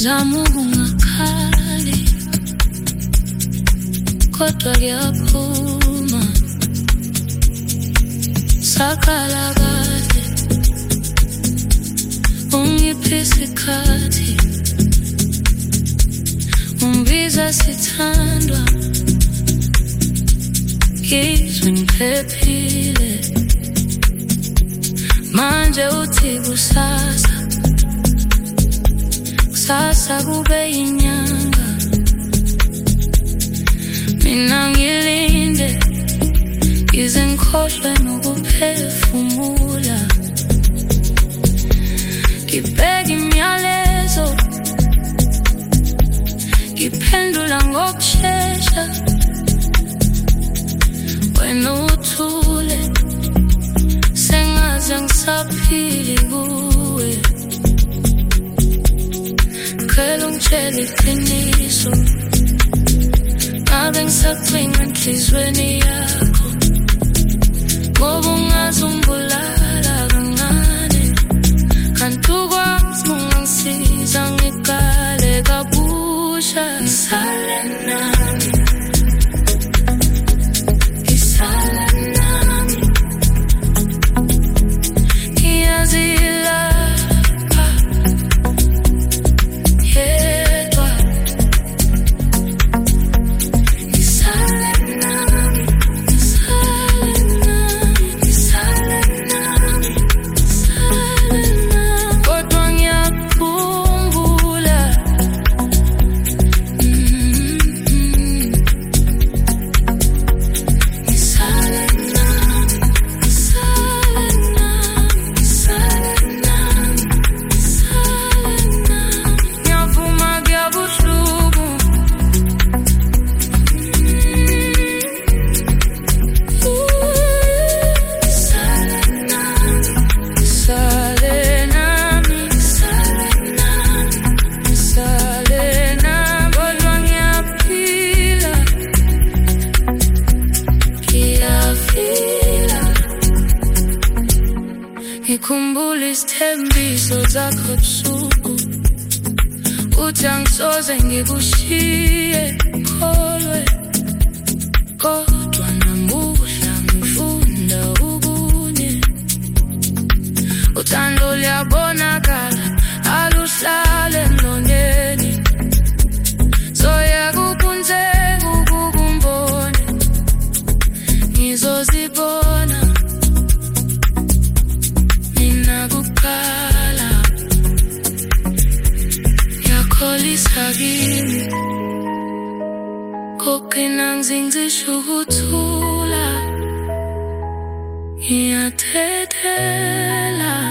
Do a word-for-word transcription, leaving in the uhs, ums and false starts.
Zama ukungakhali kodwa kuyaphuma, sakhala kahle ungiphe isikhathi, ungibiza sithandwa ngizwe ngiphephile. Manje uthi kusasa, kusasa kube inyanga, mina ngilinde ize ngikhohlwe nokuphefumula. Ngibheka imiyalezo, ngiphendula ngokushesha, wena uthule sengaze ngisaphili kuwe. Ngicela ungitshele iqiniso, ngabe ngisagcina enhlizweni yakho, ngoba ungaze ungibulala kancane, kanti ukwazi ungangisiza ngiqale kabusha. Ngisale nami, ngisale nami, ngiyazilapha yedwa. Ngisale nami, ngisale nami, ngisale nami, ngisale nami, kodwa ngiyakhumbula. Ngisale nami, ngisale nami, ngisale nami, ngisale nami, ngiyavuma kuyabuhlungu. Ngisale nami, ngisale nami, ngisale nami, ngisale nami, kodwa ngiyaphila, ngiyafila. Ngikhumbula isithembiso zakho busuku, uthi angisoze ngikushiye kholwe, kodwa namuhla ngifunda okunye. Uthando luyabonakala, aluhlale emlonyeni, zoyeka ukunzeka ukukumbone, ngizozibona mina kuqala. Ngiyakholisa kimi, kugcina ngizincisha ukuthula, ngiyathetela.